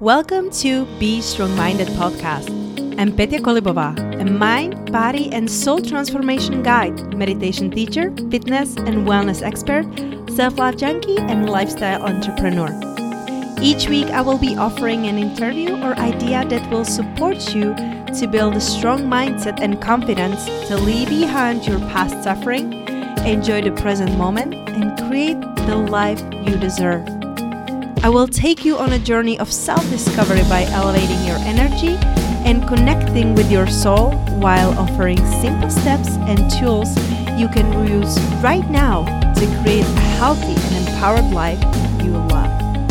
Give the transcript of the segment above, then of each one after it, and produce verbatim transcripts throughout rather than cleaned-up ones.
Welcome to Be Strong-Minded podcast. I'm Petya Kolibova, a mind, body, and soul transformation guide, meditation teacher, fitness and wellness expert, self-love junkie, and lifestyle entrepreneur. Each week, I will be offering an interview or idea that will support you to build a strong mindset and confidence to leave behind your past suffering, enjoy the present moment, and create the life you deserve. I will take you on a journey of self-discovery by elevating your energy and connecting with your soul while offering simple steps and tools you can use right now to create a healthy and empowered life you love.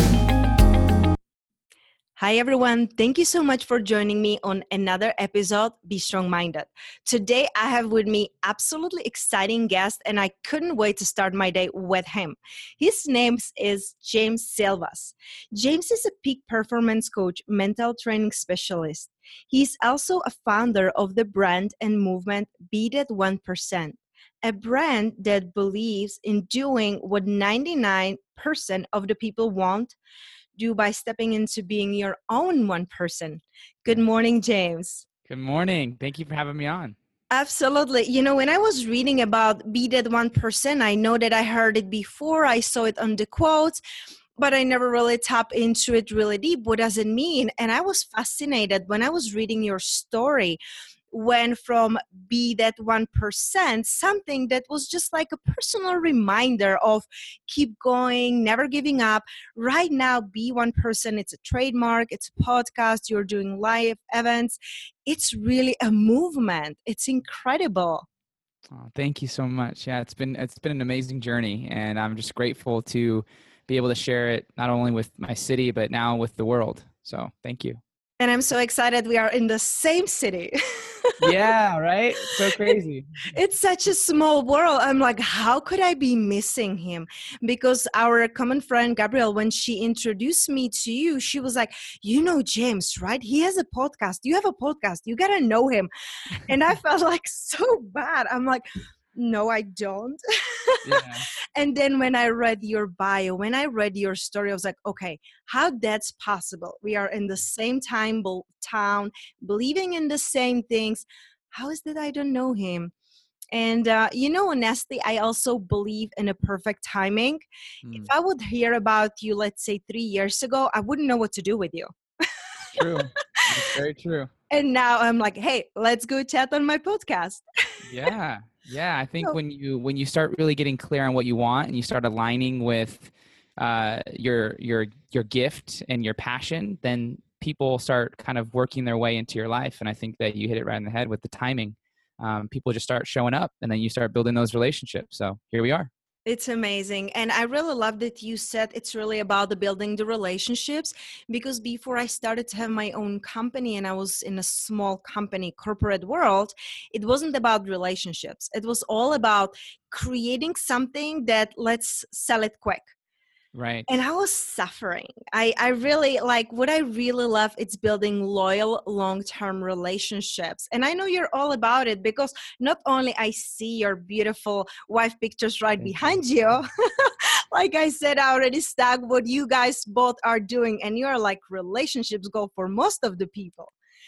Hi everyone, thank you so much for joining me on another episode, Be Strong-Minded. Today I have with me absolutely exciting guest and I couldn't wait to start my day with him. His name is James Silvas. James is a peak performance coach, mental training specialist. He's also a founder of the brand and movement Be That one percent, a brand that believes in doing what ninety-nine percent of the people want do by stepping into being your own one person. Good morning, James. Good morning. Thank you for having me on. Absolutely. You know, when I was reading about Be That one percent, I know that I heard it before. I saw it on the quotes, but I never really tapped into it really deep. What does it mean? And I was fascinated when I was reading your story. Went from Be That one percent, something that was just like a personal reminder of keep going, never giving up. Right now, Be one percent, it's a trademark, it's a podcast, you're doing live events. It's really a movement. It's incredible. Oh, thank you so much. Yeah, it's been it's been an amazing journey, and I'm just grateful to be able to share it not only with my city, but now with the world. So thank you. And I'm so excited we are in the same city. Yeah, right? So crazy. It's such a small world. I'm like, how could I be missing him? Because our common friend, Gabrielle, when she introduced me to you, she was like, you know James, right? He has a podcast. You have a podcast. You got to know him. And I felt like so bad. I'm like, no, I don't. Yeah. And then when I read your bio, when I read your story, I was like, okay, how that's possible? We are in the same time, town, believing in the same things. How is that I don't know him? And, uh, you know, honestly, I also believe in a perfect timing. Mm. If I would hear about you, let's say three years ago, I wouldn't know what to do with you. True. That's very true. And now I'm like, hey, let's go chat on my podcast. Yeah. Yeah. I think so, when you when you start really getting clear on what you want and you start aligning with uh, your your your gift and your passion, then people start kind of working their way into your life. And I think that you hit it right in the head with the timing. Um, people just start showing up and then you start building those relationships. So here we are. It's amazing. And I really love that you said it's really about the building the relationships, because before I started to have my own company and I was in a small company corporate world, it wasn't about relationships. It was all about creating something that let's sell it quick. Right. And I was suffering. I, I really like what I really love. It's building loyal, long-term relationships. And I know you're all about it because not only I see your beautiful wife pictures right Thank behind you, you like I said, I already stacked what you guys both are doing. And you're like relationships go for most of the people.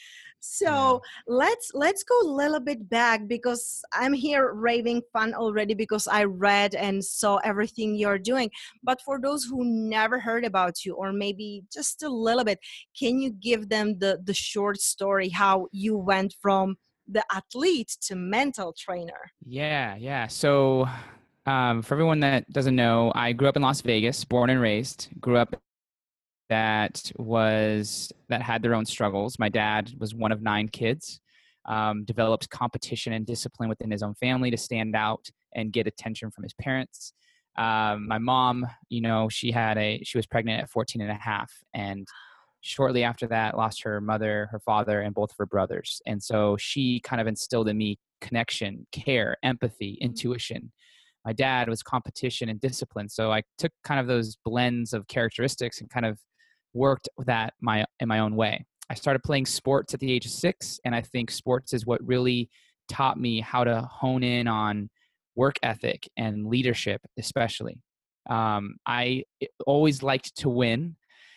So yeah. let's let's go a little bit back because I'm here raving fun already because I read and saw everything you're doing. But for those who never heard about you, or maybe just a little bit, can you give them the, the short story how you went from the athlete to mental trainer? Yeah, yeah. So um, for everyone that doesn't know, I grew up in Las Vegas, born and raised, grew up that was that had their own struggles. My dad was one of nine kids, um, developed competition and discipline within his own family to stand out and get attention from his parents. Um, my mom, you know, she had a she was pregnant at fourteen and a half, and shortly after that lost her mother, her father, and both of her brothers. And so she kind of instilled in me connection, care, empathy, intuition. My dad was competition and discipline. So I took kind of those blends of characteristics and kind of worked that my in my own way. I started playing sports at the age of six, and I think sports is what really taught me how to hone in on work ethic and leadership, especially. Um, I always liked to win,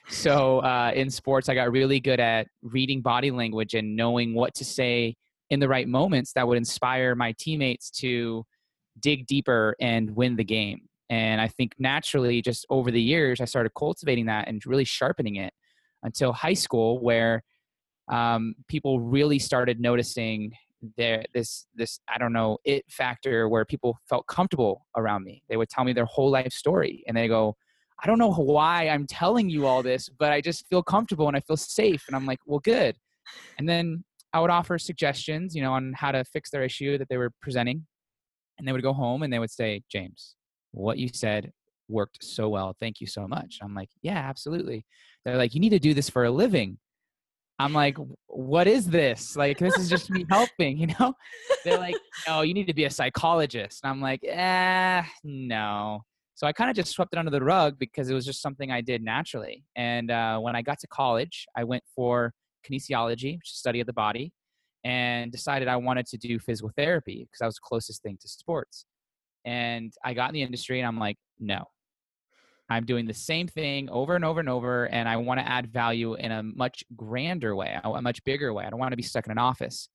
So uh, in sports, I got really good at reading body language and knowing what to say in the right moments that would inspire my teammates to dig deeper and win the game. And I think naturally, just over the years, I started cultivating that and really sharpening it until high school, where um, people really started noticing there this this I don't know it factor, where people felt comfortable around me. They would tell me their whole life story, and they go, I don't know why I'm telling you all this, but I just feel comfortable and I feel safe. And I'm like, well, good. And then I would offer suggestions, you know, on how to fix their issue that they were presenting. And they would go home and they would say, James, what you said worked so well. Thank you so much. I'm like, yeah, absolutely. They're like, you need to do this for a living. I'm like, what is this? Like, this is just me helping, you know? They're like, no, you need to be a psychologist. And I'm like, eh, no. So I kind of just swept it under the rug because it was just something I did naturally. And uh, when I got to college, I went for kinesiology, which is study of the body, and decided I wanted to do physical therapy because that was the closest thing to sports. And I got in the industry and I'm like, no, I'm doing the same thing over and over and over. And I want to add value in a much grander way, a much bigger way. I don't want to be stuck in an office.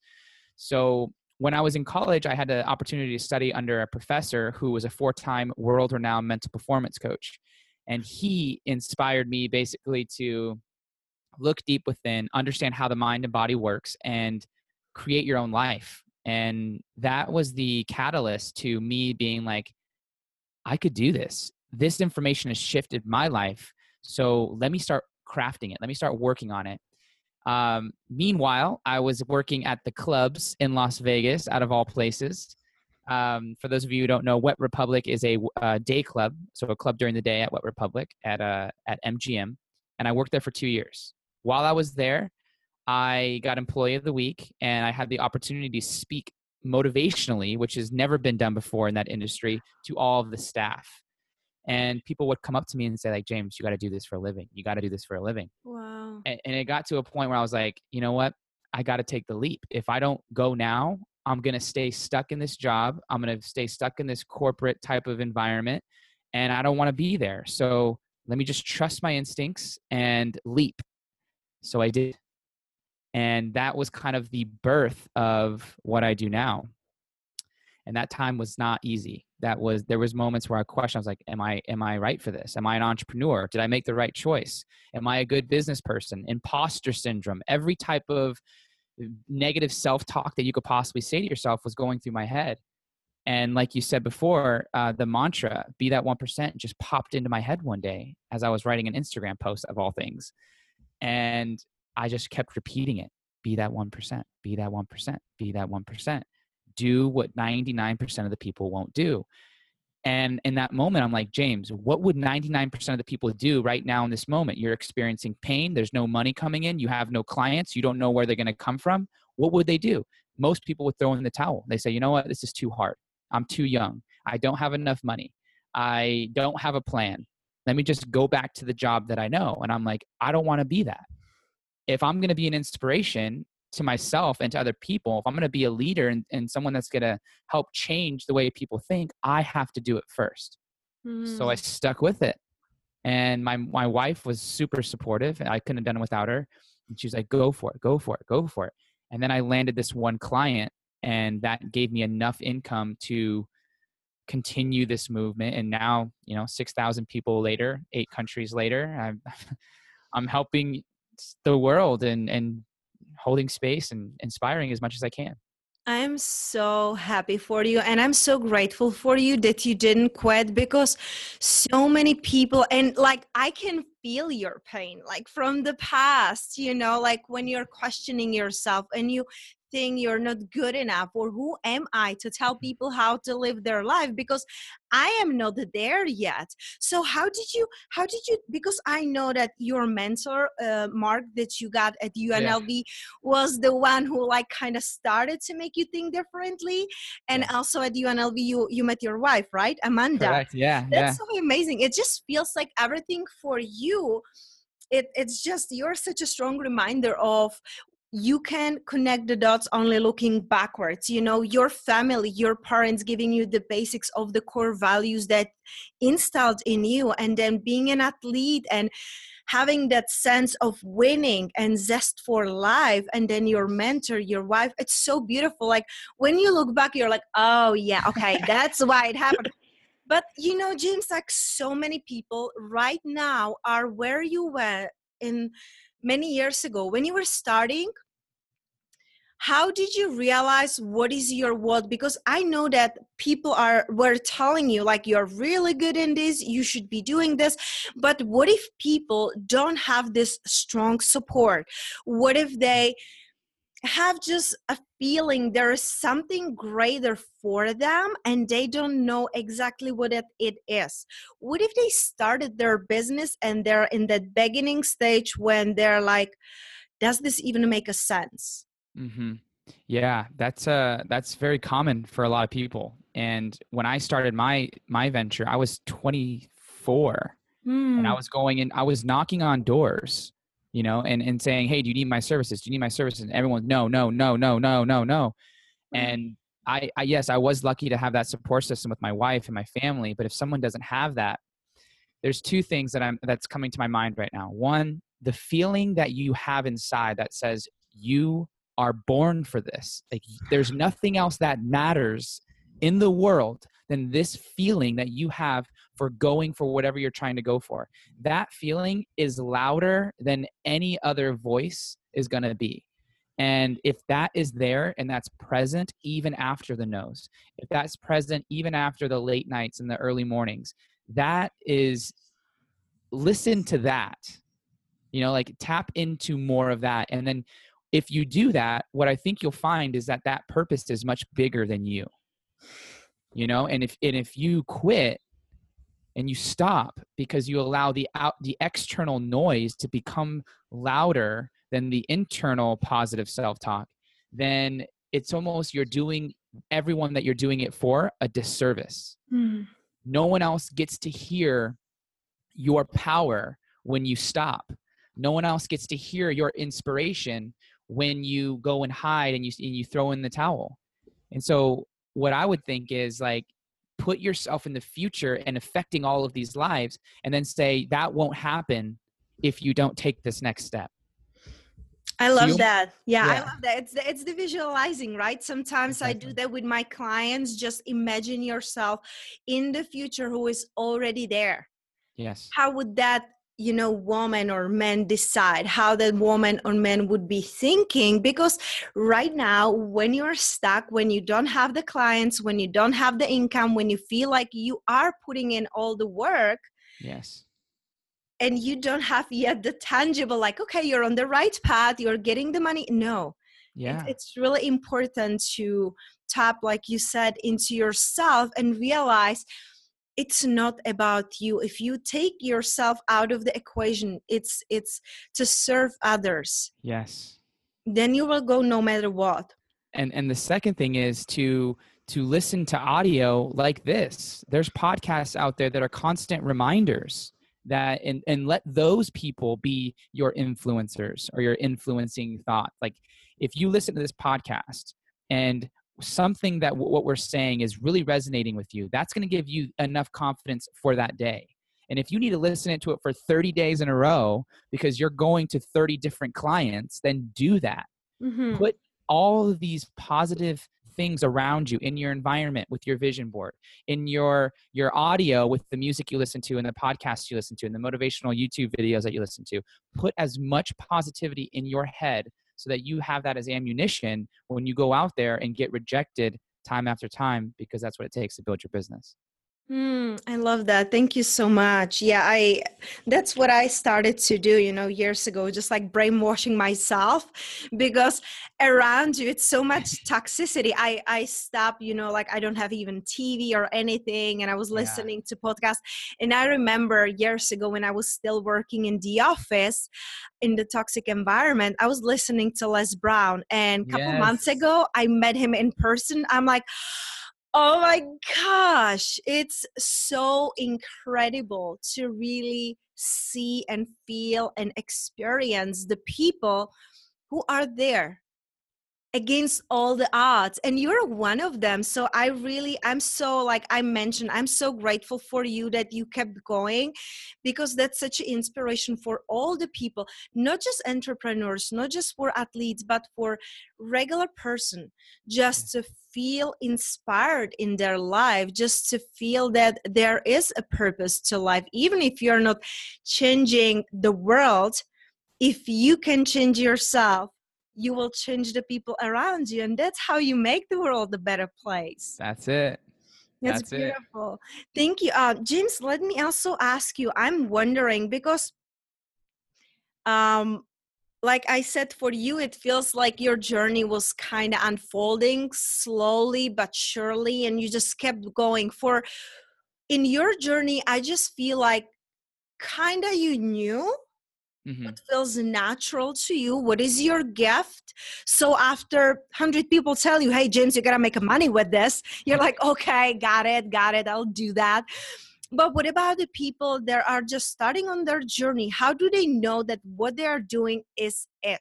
So when I was in college, I had the opportunity to study under a professor who was a four-time world-renowned mental performance coach. And he inspired me basically to look deep within, understand how the mind and body works, and create your own life. And that was the catalyst to me being like, I could do this. This information has shifted my life. So let me start crafting it. Let me start working on it. Um, meanwhile, I was working at the clubs in Las Vegas, out of all places. Um, for those of you who don't know, Wet Republic is a uh, day club, so a club during the day at Wet Republic at uh, at M G M, and I worked there for two years. While I was there, I got Employee of the Week, and I had the opportunity to speak motivationally, which has never been done before in that industry, to all of the staff. And people would come up to me and say, like, James, you got to do this for a living. You got to do this for a living. Wow. And, and it got to a point where I was like, you know what? I got to take the leap. If I don't go now, I'm going to stay stuck in this job. I'm going to stay stuck in this corporate type of environment, and I don't want to be there. So let me just trust my instincts and leap. So I did. And that was kind of the birth of what I do now. And that time was not easy. That was, there was moments where I questioned, I was like, am I, am I right for this? Am I an entrepreneur? Did I make the right choice? Am I a good business person? Imposter syndrome, every type of negative self-talk that you could possibly say to yourself was going through my head. And like you said before, uh, the mantra, be that one percent, just popped into my head one day as I was writing an Instagram post of all things. And I just kept repeating it. Be that one percent, be that one percent, be that one percent. Do what ninety-nine percent of the people won't do. And in that moment, I'm like, James, what would ninety-nine percent of the people do right now in this moment? You're experiencing pain. There's no money coming in. You have no clients. You don't know where they're going to come from. What would they do? Most people would throw in the towel. They say, you know what? This is too hard. I'm too young. I don't have enough money. I don't have a plan. Let me just go back to the job that I know. And I'm like, I don't want to be that. If I'm going to be an inspiration to myself and to other people, if I'm going to be a leader and, and someone that's going to help change the way people think, I have to do it first. Mm. So I stuck with it. And my, my wife was super supportive, and I couldn't have done it without her. And she was like, go for it, go for it, go for it. And then I landed this one client, and that gave me enough income to continue this movement. And now, you know, six thousand people later, eight countries later, I'm, I'm helping the world and, and holding space and inspiring as much as I can. I'm so happy for you, and I'm so grateful for you that you didn't quit, because so many people, and like, I can feel your pain, like from the past, you know, like when you're questioning yourself and you think you're not good enough, or who am I to tell people how to live their life, because I am not there yet. So how did you, how did you, because I know that your mentor, uh, Mark, that you got at U N L V, yeah, was the one who like kind of started to make you think differently. And yeah, also at U N L V, you, you met your wife, right? Amanda. Correct. Yeah. That's yeah. so amazing. It just feels like everything for you, it, it's just, you're such a strong reminder of, you can connect the dots only looking backwards. You know, your family, your parents giving you the basics of the core values that installed in you, and then being an athlete and having that sense of winning and zest for life. And then your mentor, your wife, it's so beautiful. Like when you look back, you're like, oh yeah, okay, that's why it happened. But you know, James, like so many people right now are where you were in many years ago when you were starting. How did you realize what is your what? Because I know that people are were telling you like you're really good in this, you should be doing this. But what if people don't have this strong support? What if they have just a feeling there is something greater for them and they don't know exactly what it, it is? What if they started their business and they're in that beginning stage when they're like, does this even make a sense? Mm-hmm. Yeah, that's uh that's very common for a lot of people. And when I started my my venture, I was twenty-four, and I Mm. was going in, I was knocking on doors, you know, and and saying, "Hey, do you need my services? Do you need my services?" And everyone, "No, no, no, no, no, no, no." And I, I yes, I was lucky to have that support system with my wife and my family. But if someone doesn't have that, there's two things that I'm that's coming to my mind right now. One, the feeling that you have inside that says you are born for this. Like there's nothing else that matters in the world than this feeling that you have for going for whatever you're trying to go for. That feeling is louder than any other voice is going to be. And if that is there and that's present even after the no's, if that's present even after the late nights and the early mornings, that is, listen to that, you know, like tap into more of that. And then if you do that, what I think you'll find is that that purpose is much bigger than you, you know, and if, and if you quit and you stop because you allow the out, the external noise to become louder than the internal positive self-talk, then it's almost, you're doing everyone that you're doing it for a disservice. Mm. No one else gets to hear your power when you stop. No one else gets to hear your inspiration when you go and hide and you, and you throw in the towel. And so what I would think is like, put yourself in the future and affecting all of these lives, and then say that won't happen if you don't take this next step. I So love you, that. Yeah, I yeah, love that. It's the, it's the visualizing, right? Sometimes I do exactly. that with my clients. Just imagine yourself in the future who is already there. Yes. How would that, you know, woman or man decide how that woman or man would be thinking? Because right now, when you're stuck, when you don't have the clients, when you don't have the income, when you feel like you are putting in all the work, Yes. and you don't have yet the tangible, like, okay, you're on the right path, you're getting the money. No, it, Yeah. it's really important to tap, like you said, into yourself and realize it's not about you. If you take yourself out of the equation, it's it's to serve others, Yes. then you will go no matter what. And and the second thing is to to listen to audio like this. There's podcasts out there that are constant reminders that, and and let those people be your influencers or your influencing thought. Like if you listen to this podcast and something that w- what we're saying is really resonating with you, that's going to give you enough confidence for that day. And if you need to listen to it for thirty days in a row because you're going to thirty different clients, then do that. Mm-hmm. Put all of these positive things around you in your environment with your vision board, in your your audio with the music you listen to and the podcasts you listen to and the motivational YouTube videos that you listen to. Put as much positivity in your head so that you have that as ammunition when you go out there and get rejected time after time, because that's what it takes to build your business. Mm, I love that. Thank you so much. Yeah, I that's what I started to do, you know, years ago, just like brainwashing myself, because around you it's so much toxicity. I I stopped, you know, like I don't have even T V or anything, and I was Yeah. listening to podcasts. And I remember years ago when I was still working in the office in the toxic environment, I was listening to Les Brown, and a couple months Yes. ago I met him in person. I'm like, oh my gosh, it's so incredible to really see and feel and experience the people who are there against all the odds, and you're one of them. So I really, I'm so, like I mentioned, I'm so grateful for you that you kept going, because that's such an inspiration for all the people, not just entrepreneurs, not just for athletes, but for regular person, just to feel inspired in their life, just to feel that there is a purpose to life. Even if you're not changing the world, if you can change yourself, you will change the people around you. And that's how you make the world a better place. That's it. That's, That's beautiful. it. Thank you. Uh, James, let me also ask you, I'm wondering, because um, like I said, for you, it feels like your journey was kind of unfolding slowly but surely, and you just kept going. For in your journey, I just feel like kind of you knew Mm-hmm. what feels natural to you, what is your gift. So after one hundred people tell you, hey, James, you got to make money with this, you're like, okay, got it, got it, I'll do that. But what about the people that are just starting on their journey? How do they know that what they are doing is it?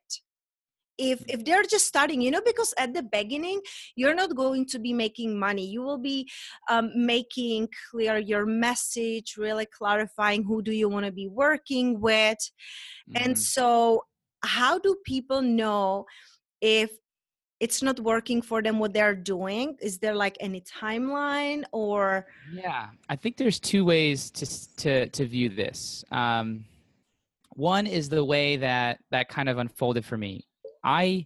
If if they're just starting, you know, because at the beginning, you're not going to be making money. You will be um, making clear your message, really clarifying who do you want to be working with. Mm-hmm. And so how do people know if it's not working for them, what they're doing? Is there like any timeline or? Yeah, I think there's two ways to to to view this. Um, one is the way that that kind of unfolded for me. I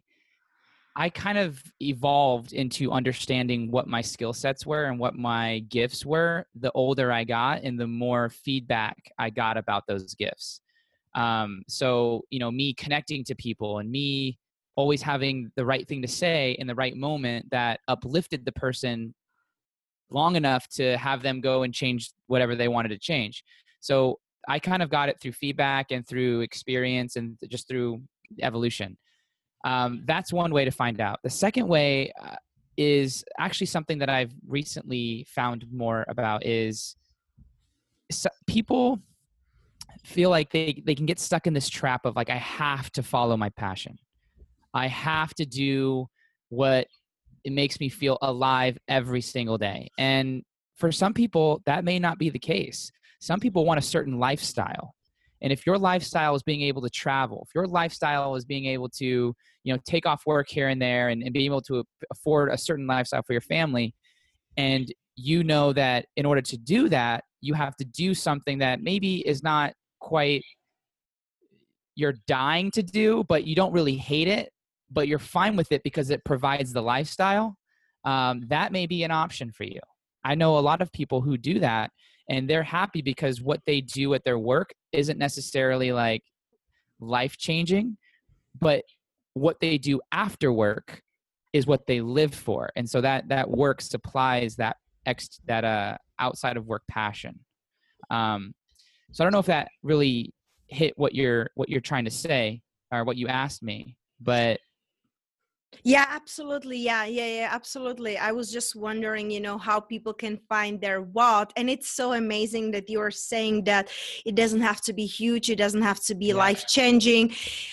I kind of evolved into understanding what my skill sets were and what my gifts were the older I got and the more feedback I got about those gifts. Um, so, you know, me connecting to people and me always having the right thing to say in the right moment that uplifted the person long enough to have them go and change whatever they wanted to change. So I kind of got it through feedback and through experience and just through evolution. Um, that's one way to find out. The second way uh, is actually something that I've recently found more about is so people feel like they, they can get stuck in this trap of like, I have to follow my passion. I have to do what it makes me feel alive every single day. And for some people, that may not be the case. Some people want a certain lifestyle. And if your lifestyle is being able to travel, if your lifestyle is being able to, you know, take off work here and there and, and being able to afford a certain lifestyle for your family, and you know that in order to do that, you have to do something that maybe is not quite you're dying to do, but you don't really hate it, but you're fine with it because it provides the lifestyle, um, that may be an option for you. I know a lot of people who do that, and they're happy because what they do at their work isn't necessarily like life-changing, but what they do after work is what they live for. And so that that work supplies that ex that uh outside of work passion. Um, so I don't know if that really hit what you're what you're trying to say or what you asked me, but yeah, absolutely. Yeah, yeah, yeah, absolutely. I was just wondering, you know, how people can find their what. And it's so amazing that you're saying that it doesn't have to be huge. It doesn't have to be yeah. life-changing.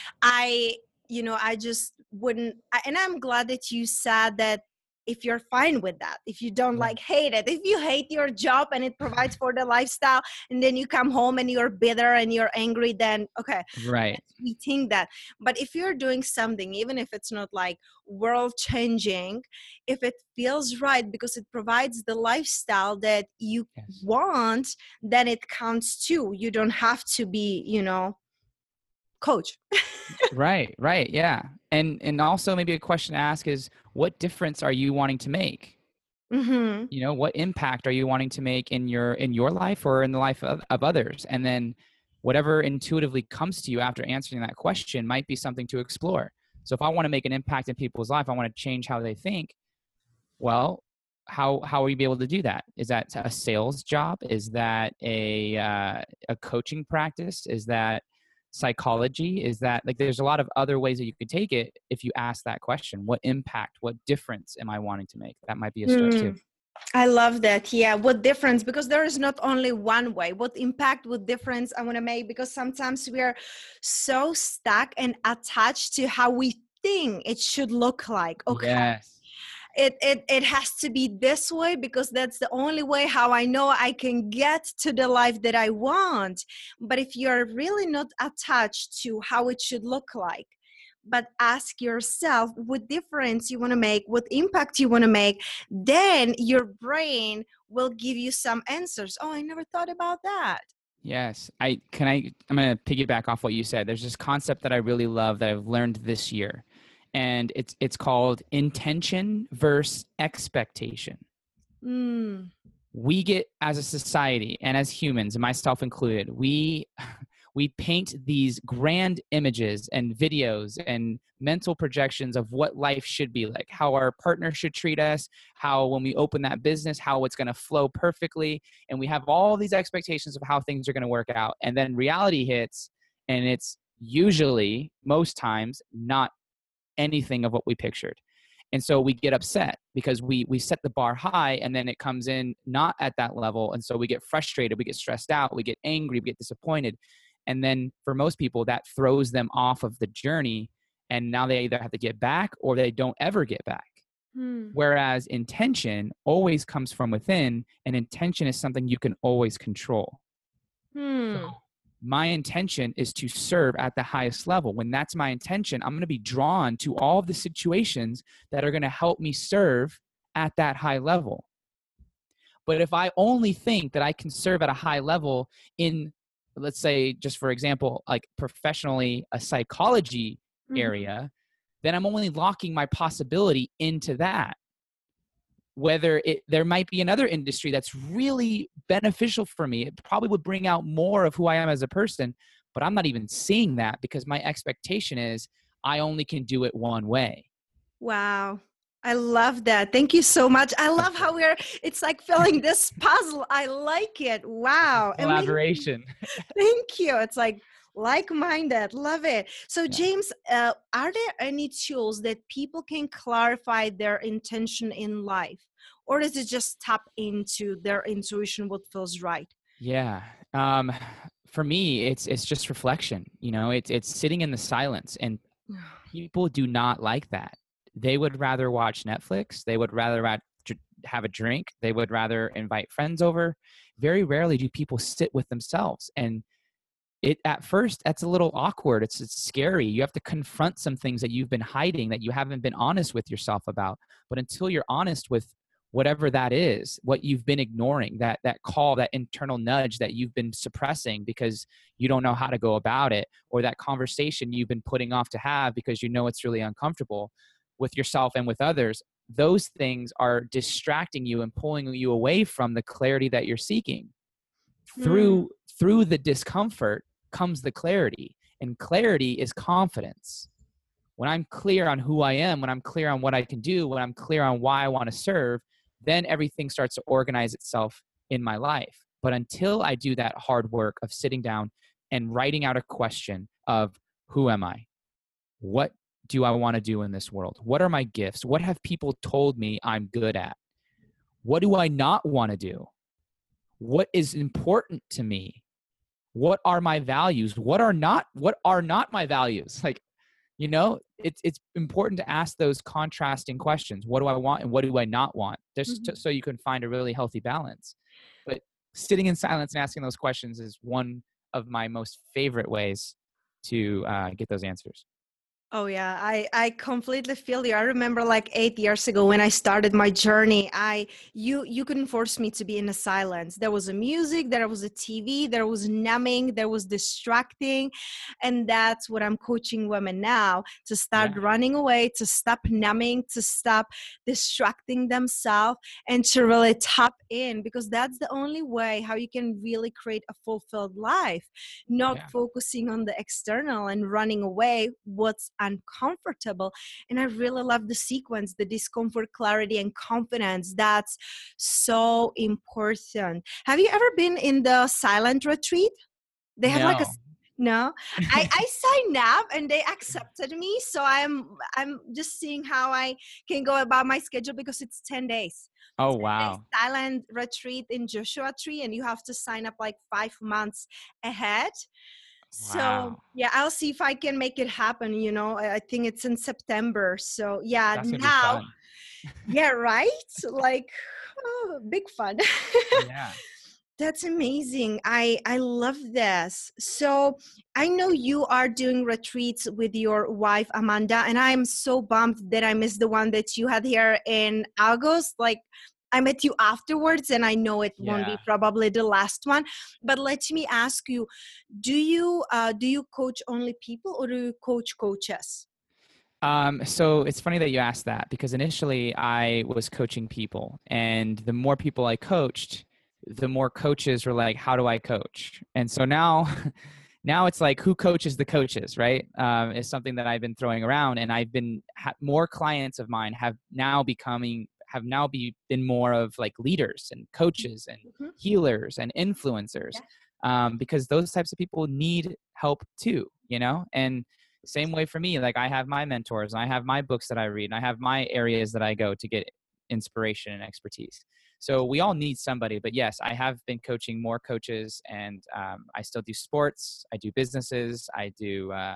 I, you know, I just wouldn't, and I'm glad that you said that if you're fine with that, if you don't like hate it, if you hate your job and it provides for the lifestyle, and then you come home and you're bitter and you're angry, then okay, right, we think that. But if you're doing something, even if it's not like world changing, if it feels right because it provides the lifestyle that you yes. want, then it counts too. You don't have to be, you know, coach. right, right, yeah. And and also maybe a question to ask is, what difference are you wanting to make? Mm-hmm. You know, what impact are you wanting to make in your in your life or in the life of, of others? And then whatever intuitively comes to you after answering that question might be something to explore. So if I want to make an impact in people's life, I want to change how they think. Well, how how will you be able to do that? Is that a sales job? Is that a uh, a coaching practice? Is that psychology? Is that like there's a lot of other ways that you could take it if you ask that question. What impact, what difference am I wanting to make? That might be a start mm. too. I love that. Yeah. What difference? Because there is not only one way. What impact, what difference I want to make? Because sometimes we are so stuck and attached to how we think it should look like. Okay. Yes. It, it it has to be this way because that's the only way how I know I can get to the life that I want. But if you're really not attached to how it should look like, but ask yourself what difference you want to make, what impact you want to make, then your brain will give you some answers. Oh, I never thought about that. Yes. I can I I'm going to piggyback off what you said. There's this concept that I really love that I've learned this year. And it's it's called intention versus expectation. Mm. We get, as a society and as humans, and myself included, we we paint these grand images and videos and mental projections of what life should be like, how our partner should treat us, how when we open that business, how it's going to flow perfectly. And we have all these expectations of how things are going to work out. And then reality hits, and it's usually, most times, not anything of what we pictured. And so we get upset because we we set the bar high, and then it comes in not at that level. And so we get frustrated, we get stressed out, we get angry, we get disappointed. And then for most people, that throws them off of the journey. And now they either have to get back or they don't ever get back. Hmm. Whereas intention always comes from within, and intention is something you can always control. Hmm. So my intention is to serve at the highest level. When that's my intention, I'm going to be drawn to all of the situations that are going to help me serve at that high level. But if I only think that I can serve at a high level in, let's say, just for example, like professionally, a psychology mm-hmm. area, then I'm only locking my possibility into that. Whether it, there might be another industry that's really beneficial for me. It probably would bring out more of who I am as a person, but I'm not even seeing that because my expectation is I only can do it one way. Wow. I love that. Thank you so much. I love how we're, it's like filling this puzzle. I like it. Wow. Collaboration. Thank you. It's like like-minded. Love it. So yeah. James, uh, are there any tools that people can clarify their intention in life? Or does it just tap into their intuition, what feels right? Yeah. Um, for me, it's it's just reflection. You know, it's it's sitting in the silence, and people do not like that. They would rather watch Netflix. They would rather have a drink. They would rather invite friends over. Very rarely do people sit with themselves. And it at first, that's a little awkward. It's, it's scary. You have to confront some things that you've been hiding, that you haven't been honest with yourself about. But until you're honest with whatever that is, what you've been ignoring, that that call, that internal nudge that you've been suppressing because you don't know how to go about it, or that conversation you've been putting off to have because you know it's really uncomfortable with yourself and with others, those things are distracting you and pulling you away from the clarity that you're seeking. Mm. Through through the discomfort comes the clarity, and clarity is confidence. When I'm clear on who I am, when I'm clear on what I can do, when I'm clear on why I want to serve, then everything starts to organize itself in my life. But until I do that hard work of sitting down and writing out a question of who am I? What do I want to do in this world? What are my gifts? What have people told me I'm good at? What do I not want to do? What is important to me? What are my values? What are not, what are not my values? Like, you know, it's, it's important to ask those contrasting questions. What do I want and what do I not want? Just mm-hmm. to, so you can find a really healthy balance. But sitting in silence and asking those questions is one of my most favorite ways to uh, get those answers. Oh yeah, I, I completely feel you. I remember like eight years ago when I started my journey, I you you couldn't force me to be in a silence. There was a music, there was a T V, there was numbing, there was distracting. And that's what I'm coaching women now, to start yeah. running away, to stop numbing, to stop distracting themselves, and to really tap in, because that's the only way how you can really create a fulfilled life, not yeah. focusing on the external and running away what's uncomfortable. And I really love the sequence, the discomfort, clarity, and confidence. That's so important. Have you ever been in the silent retreat? They have no. like a no. I, I signed up and they accepted me. So I'm I'm just seeing how I can go about my schedule, because it's ten days. Oh wow. Silent retreat in Joshua Tree, and you have to sign up like five months ahead. So Wow. yeah, I'll see if I can make it happen. You know, I I think it's in September. So yeah, That's gonna be now, fun. yeah, right? Like, oh, big fun. Yeah. That's amazing. I I love this. So I know you are doing retreats with your wife Amanda, and I'm so bummed that I missed the one that you had here in August. Like, I met you afterwards, and I know it won't be Yeah. probably the last one. But let me ask you: Do you uh, do you coach only people, or do you coach coaches? Um, so it's funny that you asked that because initially I was coaching people, and the more people I coached, the more coaches were like, "How do I coach?" And so now, now it's like, who coaches the coaches, right? Um, is something that I've been throwing around, and I've been ha- more clients of mine have now becoming have now be, been more of like leaders and coaches and Mhm. healers and influencers, Yeah. um, because those types of people need help too, you know, and same way for me, like I have my mentors and I have my books that I read and I have my areas that I go to get inspiration and expertise. So we all need somebody, but yes, I have been coaching more coaches, and um, I still do sports, I do businesses, I do uh,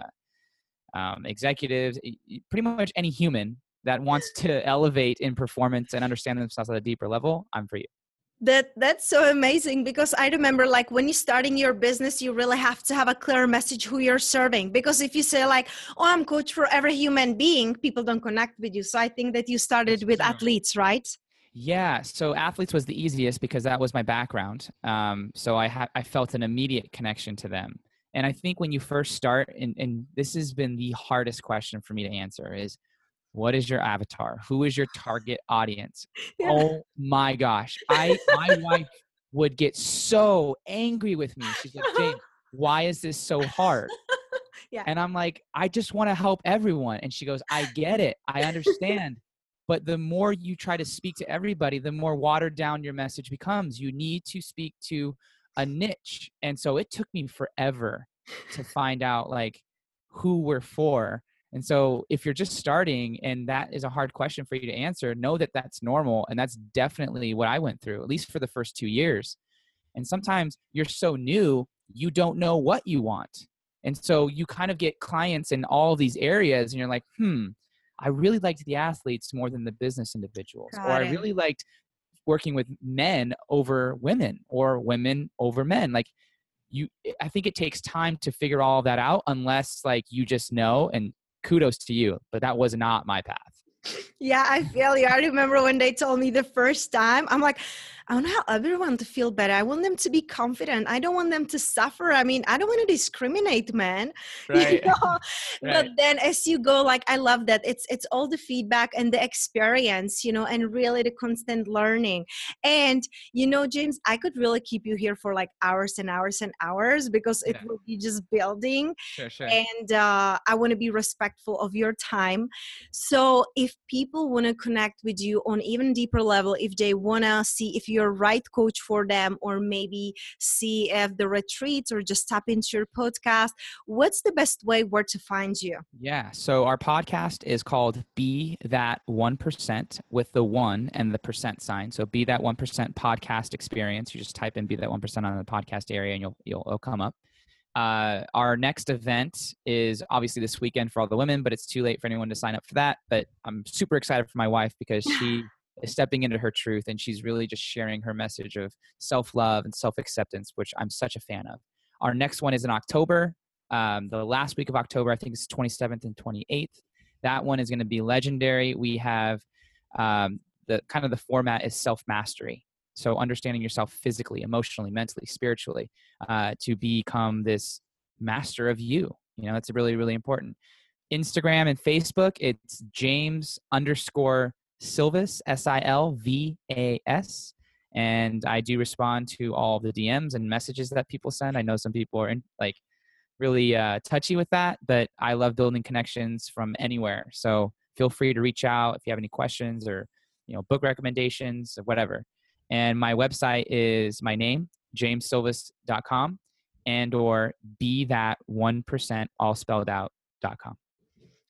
um, executives, e- e- pretty much any human that wants to elevate in performance and understand themselves at a deeper level. I'm for you. That that's so amazing, because I remember, like, when you're starting your business, you really have to have a clear message who you're serving. Because if you say like, "Oh, I'm coach for every human being," people don't connect with you. So I think that you started It's with true. athletes, right? Yeah, so athletes was the easiest because that was my background. Um, so I had I felt an immediate connection to them. And I think when you first start, and, and this has been the hardest question for me to answer, is what is your avatar? Who is your target audience? Yeah. Oh my gosh. I my wife would get so angry with me. She's like, James, why is this so hard? Yeah. And I'm like, I just want to help everyone. And she goes, I get it. I understand. But the more you try to speak to everybody, the more watered down your message becomes. You need to speak to a niche. And so it took me forever to find out like who we're for. And so if you're just starting and that is a hard question for you to answer, know that that's normal. And that's definitely what I went through, at least for the first two years. And sometimes you're so new, you don't know what you want. And so you kind of get clients in all these areas, and you're like, hmm, I really liked the athletes more than the business individuals. Or I Got it. really liked working with men over women, or women over men. Like, you, I think it takes time to figure all of that out, unless like you just know, and kudos to you, but that was not my path. Yeah, I feel you. I remember when they told me the first time, I'm like, I want to help everyone to feel better. I want them to be confident. I don't want them to suffer. I mean, I don't want to discriminate, man. You Right. know? But Right. then as you go, like, I love that. It's it's all the feedback and the experience, you know, and really the constant learning. And you know, James, I could really keep you here for like hours and hours and hours, because it Yeah. will be just building. Sure, sure. And uh, I want to be respectful of your time. So if people want to connect with you on even deeper level, if they want to see if you're right coach for them, or maybe see if the retreats, or just tap into your podcast, what's the best way where to find you? Yeah. So our podcast is called Be That one percent, with the one and the percent sign. So Be That one percent podcast experience. You just type in Be That one percent on the podcast area, and you'll, you'll, it'll come up. Uh, our next event is obviously this weekend for all the women, but it's too late for anyone to sign up for that. But I'm super excited for my wife, because she is stepping into her truth, and she's really just sharing her message of self-love and self-acceptance, which I'm such a fan of. Our next one is in October. Um, the last week of October, I think it's twenty-seventh and twenty-eighth. That one is going to be legendary. We have um, the kind of the format is self-mastery. So understanding yourself physically, emotionally, mentally, spiritually, uh, to become this master of you. You know, that's really, really important. Instagram and Facebook, it's James underscore Silvas, S I L V A S. And I do respond to all the D Ms and messages that people send. I know some people are in, like really uh, touchy with that, but I love building connections from anywhere. So feel free to reach out if you have any questions, or, you know, book recommendations or whatever. And my website is my name, james silvas dot com, and or be that one percent all spelled out dot com.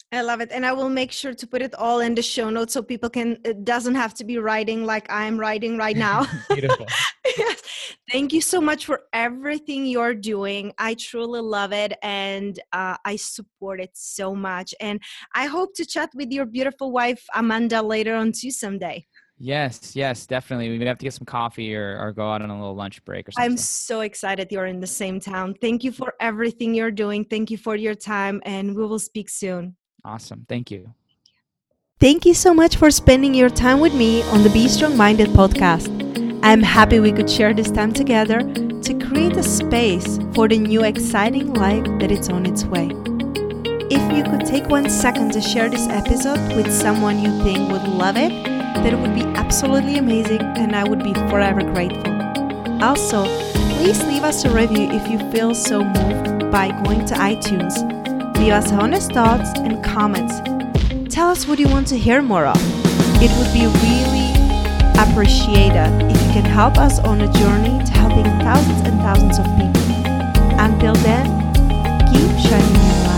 I love it. And I will make sure to put it all in the show notes so people can, it doesn't have to be writing like I'm writing right now. Beautiful. Yes. Thank you so much for everything you're doing. I truly love it. And uh, I support it so much. And I hope to chat with your beautiful wife, Amanda, later on too someday. Yes, yes, definitely. We may have to get some coffee or, or go out on a little lunch break or something. I'm so excited you're in the same town. Thank you for everything you're doing. Thank you for your time. And we will speak soon. Awesome. Thank you. Thank you so much for spending your time with me on the Be Strong Minded podcast. I'm happy we could share this time together to create a space for the new exciting life that is on its way. If you could take one second to share this episode with someone you think would love it, that would be absolutely amazing and I would be forever grateful. Also, please leave us a review if you feel so moved by going to iTunes. Leave us honest thoughts and comments. Tell us what you want to hear more of. It would be really appreciated if you can help us on a journey to helping thousands and thousands of people. Until then, keep shining your light.